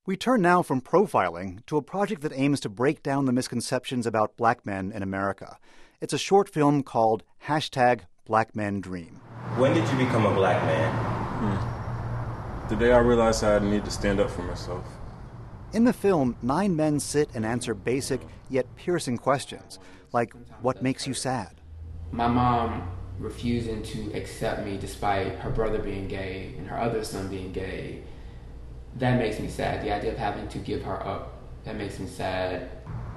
We turn now from profiling to a project that aims to break down the misconceptions about black men in America. It's a short film called #BlackMenDream. When did you become a black man? The day I realized I need to stand up for myself. In the film, 9 men sit and answer basic yet piercing questions, like what makes you sad? My mom refusing to accept me despite her brother being gay and her other son being gay, that makes me sad. The idea of having to give her up, that makes me sad.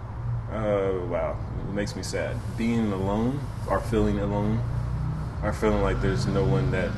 Wow, it makes me sad. Being alone, or feeling alone, or feeling like there's no one that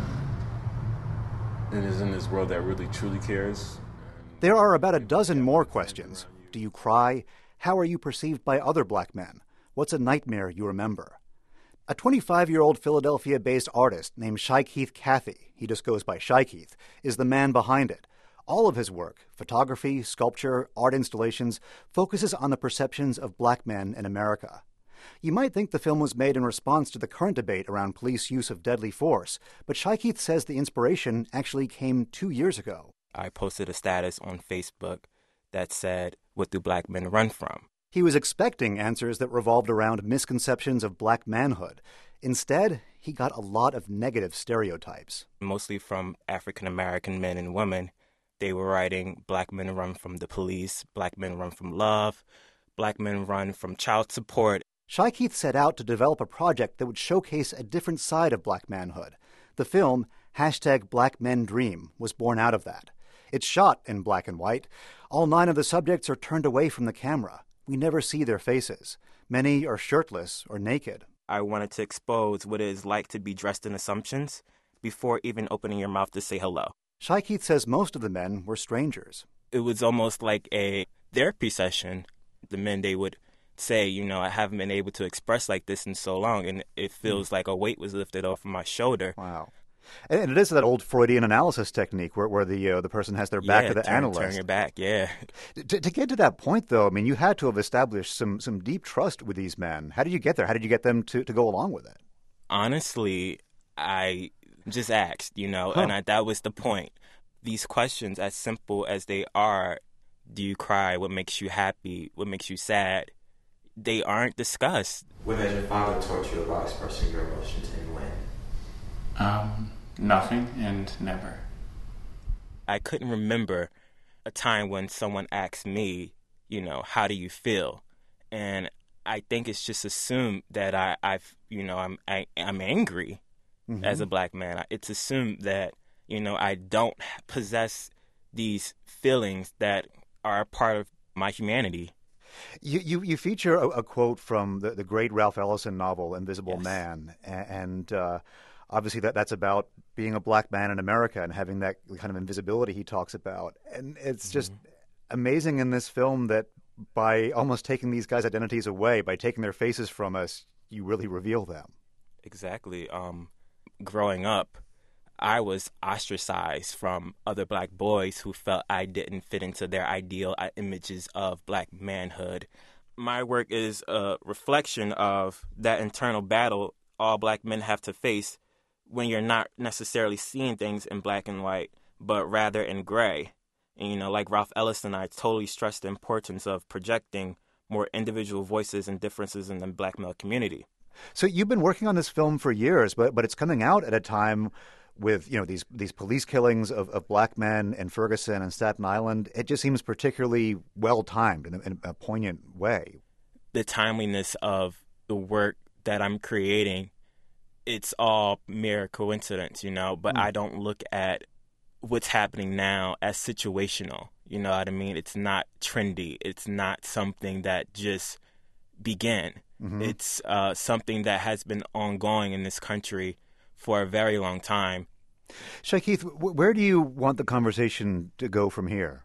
is in this world that really truly cares. There are about a dozen more questions. Do you cry? How are you perceived by other black men? What's a nightmare you remember? A 25-year-old Philadelphia-based artist named Shy-Keith Cathey, he just goes by Shy-Keith, is the man behind it. All of his work, photography, sculpture, art installations, focuses on the perceptions of black men in America. You might think the film was made in response to the current debate around police use of deadly force, but Shy-Keith says the inspiration actually came 2 years ago. I posted a status on Facebook that said, "What do black men run from?" He was expecting answers that revolved around misconceptions of black manhood. Instead, he got a lot of negative stereotypes. Mostly from African-American men and women. They were writing, black men run from the police, black men run from love, black men run from child support. Shy-Keith set out to develop a project that would showcase a different side of black manhood. The film, #BlackMenDream, was born out of that. It's shot in black and white. All 9 of the subjects are turned away from the camera. We never see their faces. Many are shirtless or naked. I wanted to expose what it is like to be dressed in assumptions before even opening your mouth to say hello. Shy-Keith says most of the men were strangers. It was almost like a therapy session. The men, they would say, I haven't been able to express like this in so long, and it feels like a weight was lifted off of my shoulder. Wow. And it is that old Freudian analysis technique where the person has their back to the analyst. Turn your back, yeah. To get to that point, though, I mean, you had to have established some deep trust with these men. How did you get there? How did you get them to go along with it? Honestly, I just asked, and that was the point. These questions, as simple as they are, do you cry? What makes you happy? What makes you sad? They aren't discussed. When has your father taught you about expressing your emotions and when? Nothing and never. I couldn't remember a time when someone asked me, how do you feel? And I think it's just assumed that I'm angry as a black man. It's assumed that, I don't possess these feelings that are a part of my humanity. You feature a quote from the great Ralph Ellison novel, Invisible Yes. Man, and obviously that's about being a black man in America and having that kind of invisibility he talks about. And it's just amazing in this film that by almost taking these guys' identities away, by taking their faces from us, you really reveal them. Exactly. Growing up, I was ostracized from other black boys who felt I didn't fit into their ideal images of black manhood. My work is a reflection of that internal battle all black men have to face when you're not necessarily seeing things in black and white, but rather in gray. And, like Ralph Ellison, I totally stress the importance of projecting more individual voices and differences in the black male community. So you've been working on this film for years, but it's coming out at a time with these police killings of black men in Ferguson and Staten Island. It just seems particularly well timed in a poignant way. The timeliness of the work that I'm creating, it's all mere coincidence, but I don't look at what's happening now as situational. You know what I mean? It's not trendy. It's not something that just began. Mm-hmm. It's something that has been ongoing in this country for a very long time. Shy-Keith, where do you want the conversation to go from here?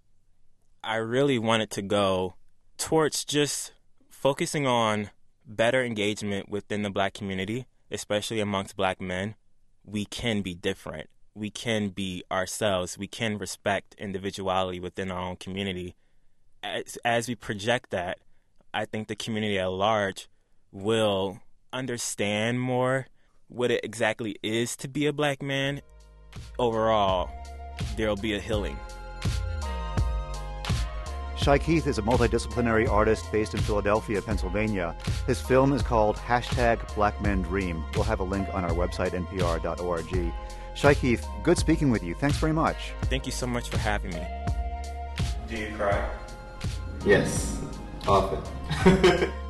I really want it to go towards just focusing on better engagement within the black community, especially amongst black men. We can be different. We can be ourselves. We can respect individuality within our own community. As we project that, I think the community at large will understand more what it exactly is to be a black man. Overall, there'll be a healing. Shai Keith is a multidisciplinary artist based in Philadelphia, Pennsylvania. His film is called #BlackMenDream. We'll have a link on our website, npr.org. Shai Keith, good speaking with you. Thanks very much. Thank you so much for having me. Do you cry? Yes, often.